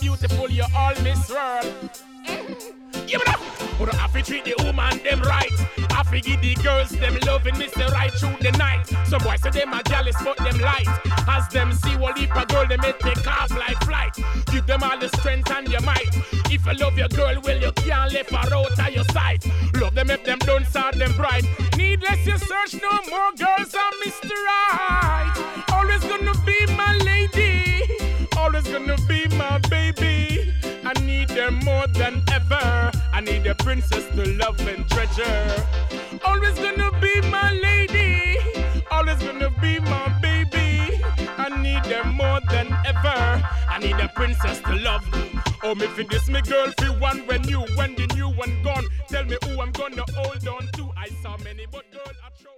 beautiful, you all Miss World. Give it up. But I have to treat the woman them right. I have to give the girls them loving Mr. Right through the night. Some boys say them are jealous but them light. As them see what leap a girl they make take off like flight. Give them all the strength and your might. If you love your girl, well you can't left her out of your sight. Love them if them don't start them bright. Needless you search no more girls on Mr. Right. Always gonna be my lady. Always gonna be my baby. I need them more than ever. I need a princess to love and treasure. Always gonna be my lady. Always gonna be my baby. I need them more than ever. I need a princess to love. Oh, me fi this me girl fi one when the new one gone. Tell me who I'm gonna hold on to. I saw many, but girl I try.